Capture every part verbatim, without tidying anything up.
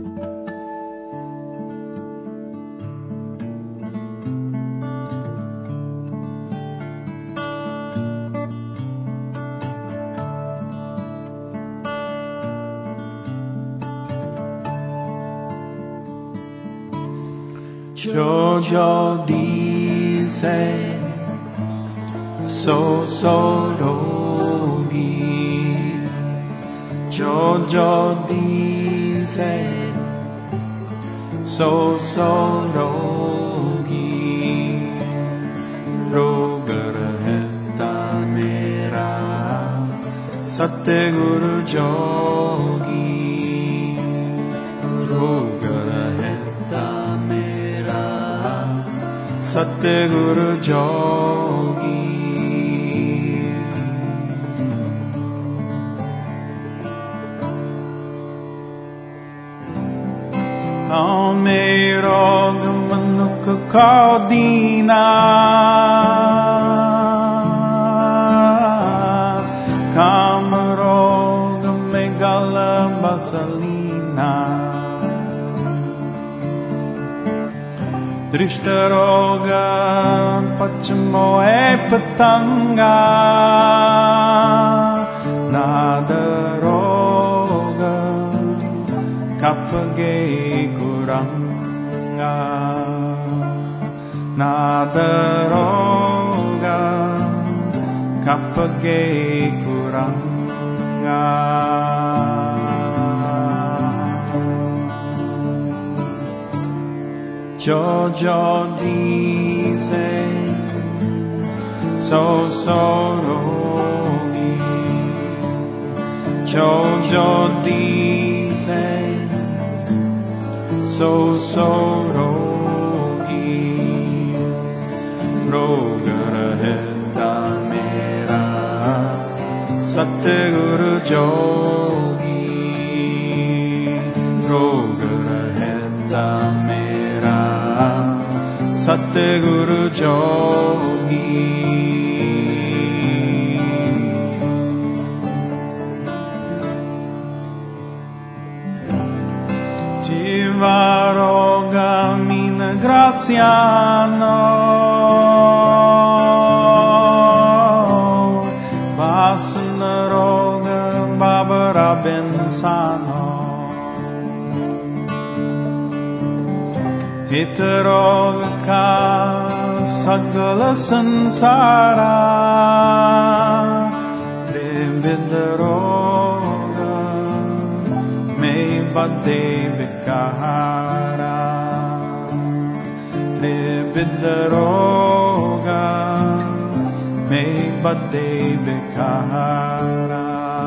Cho cho đi xe so so đồ đi cho cho đi xe so so đồ đi rogar heta mera Satguru jogi rogar heta mera Satguru jogi Amerog manuk kaudina Kamarog megala basalina Drishtaroga pachmo e patanga Nadaroga kapage kuranga Nadaroga kapage kuranga Jojo dice so so rogi Jojo dice so so rogi rogar heta mera Satguru jogi rogar heta mera Satguru jogi Jivaroga mina graziano Vasana roga babara bensano Hitaroga ka sagala sansara Trividaroga me bade vikara Trividaroga me bade vikara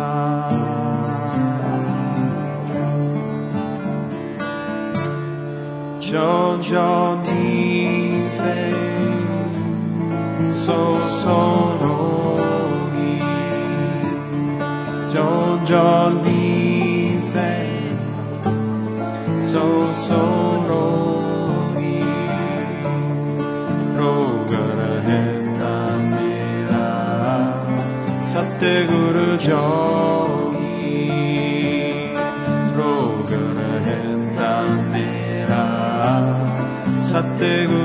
Jojo dice so so rogi Jojo dice so so rogi rogar heta mera Satguru jogi rogar heta mera Satguru